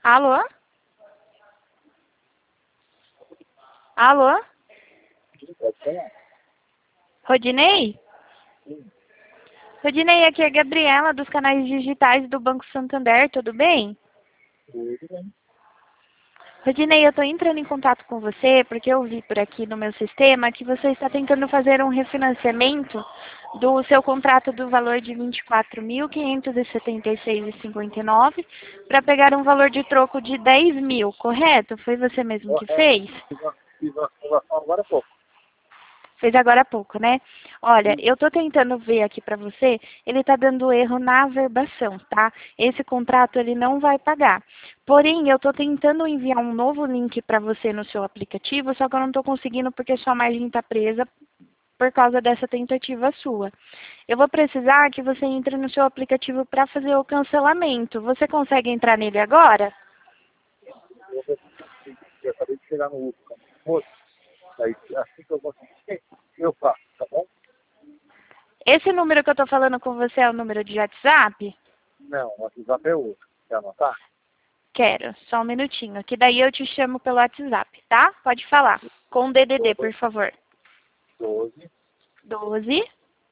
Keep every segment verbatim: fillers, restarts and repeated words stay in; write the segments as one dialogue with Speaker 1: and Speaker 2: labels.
Speaker 1: Alô? Alô? Rodinei? Rodinei, aqui é a Gabriela, dos canais digitais do Banco Santander, tudo bem?
Speaker 2: Tudo bem.
Speaker 1: Rodinei, eu estou entrando em contato com você porque eu vi por aqui no meu sistema que você está tentando fazer um refinanciamento do seu contrato do valor de vinte e quatro mil, quinhentos e setenta e seis reais e cinquenta e nove centavos para pegar um valor de troco de dez mil, correto? Foi você mesmo que
Speaker 2: É,
Speaker 1: fez?
Speaker 2: fiz uma, fiz uma simulação agora há pouco.
Speaker 1: Fez agora há pouco, né? Olha,
Speaker 2: Sim.
Speaker 1: eu tô tentando ver aqui para você, ele tá dando erro na averbação, tá? Esse contrato ele não vai pagar. Porém, eu tô tentando enviar um novo link para você no seu aplicativo, só que eu não tô conseguindo porque sua margem tá presa por causa dessa tentativa sua. Eu vou precisar que você entre no seu aplicativo para fazer o cancelamento. Você consegue entrar nele agora?
Speaker 2: Eu vou ver se eu consigo. Eu acabei de chegar no Uber com a minha esposa. Aí, assim que eu conseguir, eu faço, tá bom?
Speaker 1: Esse número que eu tô falando com você é o número de WhatsApp?
Speaker 2: Não, o WhatsApp é outro. Quer anotar?
Speaker 1: Quero, só um minutinho, que daí eu te chamo pelo WhatsApp, tá? Pode falar. Com D D D, por favor.
Speaker 2: doze,
Speaker 1: doze,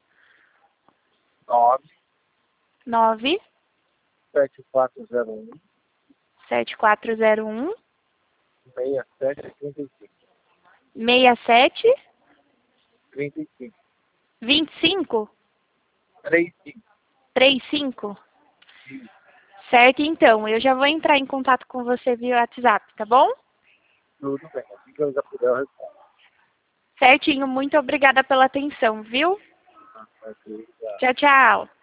Speaker 2: nove,
Speaker 1: nove,
Speaker 2: sete quatro zero um,
Speaker 1: sete quatro zero um,
Speaker 2: seis sete trinta e cinco.
Speaker 1: seis sete,
Speaker 2: trinta e cinco.
Speaker 1: vinte e cinco,
Speaker 2: trinta e cinco.
Speaker 1: trinta e cinco. Certo, então, eu já vou entrar em contato com você via WhatsApp, tá bom?
Speaker 2: Tudo bem. Assim que eu já puder, eu respondo.
Speaker 1: Certinho, muito obrigada pela atenção, viu?
Speaker 2: Tá? Ok, já.
Speaker 1: Tchau, tchau.